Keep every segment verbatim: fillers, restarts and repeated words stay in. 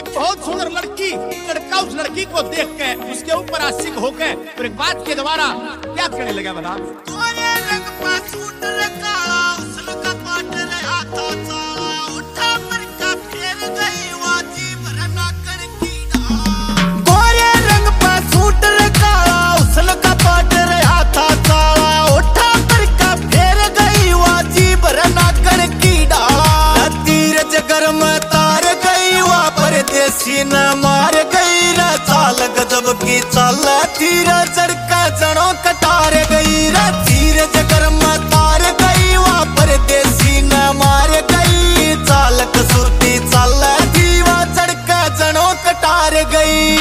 एक बहुत सुंदर लड़की लड़का उस लड़की को देख के उसके ऊपर आशिक होकर और एक बात के द्वारा क्या करने लगा बता। न मार गई रे चाल गजब की चाल तीर चढ़का जनो कटार गई रे तीर जगर में तार गई वहाँ परदेसी न मार गई चाल कसूरती चाल थी वहाँ चढ़का जनो कटार गई।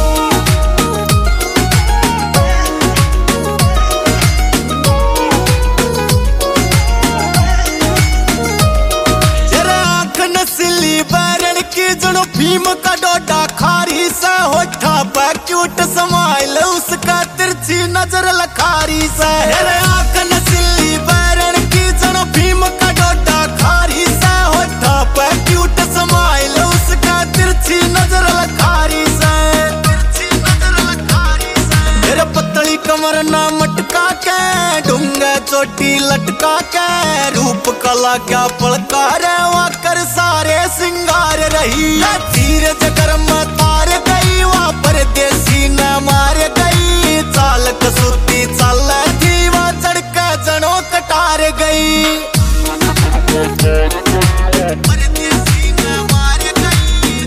जरा आंख नस्ली बैरन की जनो भीम का डोडा खारी सा होठा पे क्यूट स्माइल उसका तिरछी नजर लखारी सा हेरे आंख नस्ली बैरन की जनो भीम का डोडा खारी सा होठा पे क्यूट स्माइल उसका तिरछी नजर लखारी सा तिरछी नजर लखारी सा मेरे पतली कमर ना मटका के डूंगे चोटी लटका के रूप कला क्या पलका रे कर सारे सिंगार रही तीर जगर में तार गई वहाँ परदेसी न मार गई चाल कसूती चाल थी वहाँ चढ़का जनो कटार गई। परदेसी न मार गई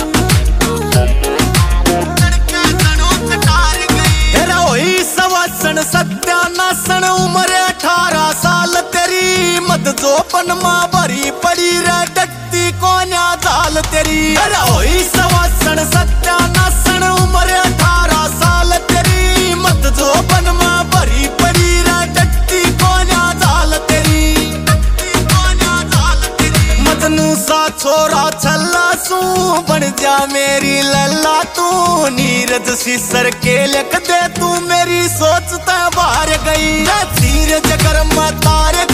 चढ़का जनो कटार गई। तेरा वही सवासन सत्यानासन उम्र अठारह साल तेरी मत जोपन माँ भरी पड़ी रे डकती कोन्या दाल तेरी अरे ओही सवासन सत्यानासन उम्र अठारह साल तेरी मत जोपन माँ भरी पड़ी रे डकती कोन्या दाल तेरी डकती कोन्या दाल तेरी मजनू सा छोरा छल्ला सू बन जा मेरी लल्ला तू नीरज सी सर के लिख दे तू मेरी सोच ते बाहर गई तीर जगर में तार